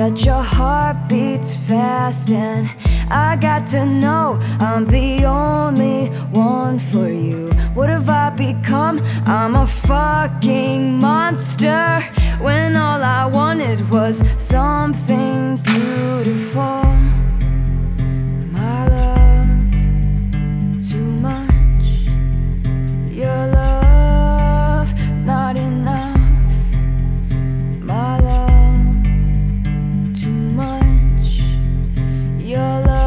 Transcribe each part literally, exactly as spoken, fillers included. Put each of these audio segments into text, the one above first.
that your heart beats fast, and I got to know I'm the only one for you. What have I become? I'm a fucking monster, when all I wanted was something beautiful. My love, too much. Your love, not enough. My love, too much. Your love.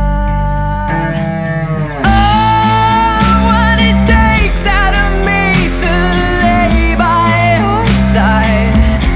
Oh, what it takes out of me to lay by your side.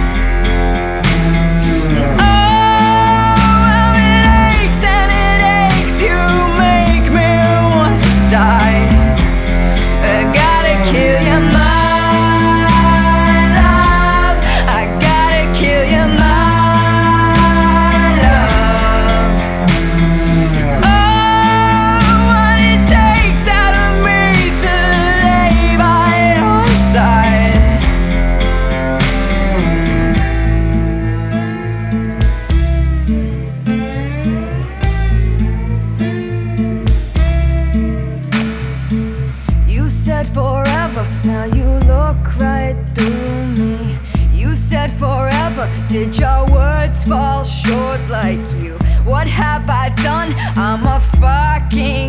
You said forever, now you look right through me. You said forever, did your words fall short like you? What have I done? I'm a fucking